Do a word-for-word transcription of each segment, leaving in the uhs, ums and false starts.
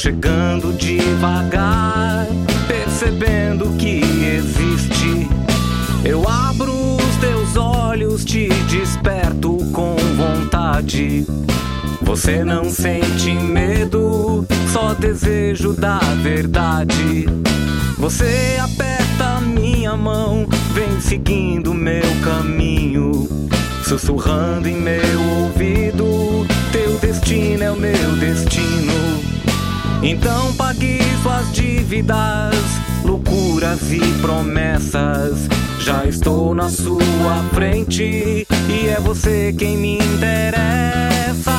chegando devagar, percebendo que existe. Eu abro os teus olhos, te desperto com vontade. Você não sente medo, só desejo da verdade. Você aperta minha mão, vem seguindo meu caminho, sussurrando em meu ouvido, teu destino é o meu destino. Então pague suas dívidas, loucuras e promessas. Já estou na sua frente e é você quem me interessa.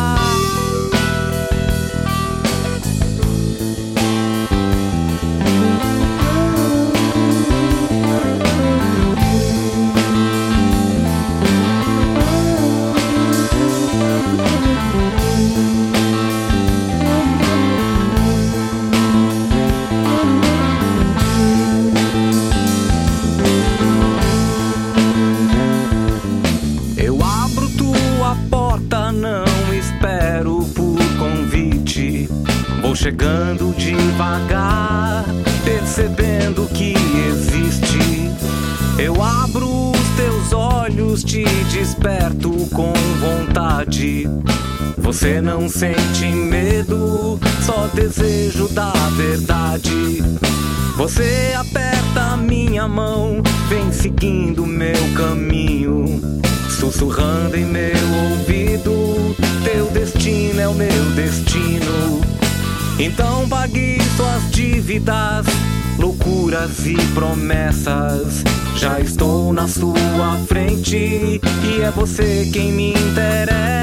Vou chegando devagar, percebendo que existe. Eu abro os teus olhos, te desperto com vontade. Você não sente medo, só desejo da verdade. Você aperta minha mão, vem seguindo meu caminho, sussurrando em meu ouvido, teu destino é o meu destino. Então pague suas dívidas, loucuras e promessas. Já estou na sua frente e é você quem me interessa.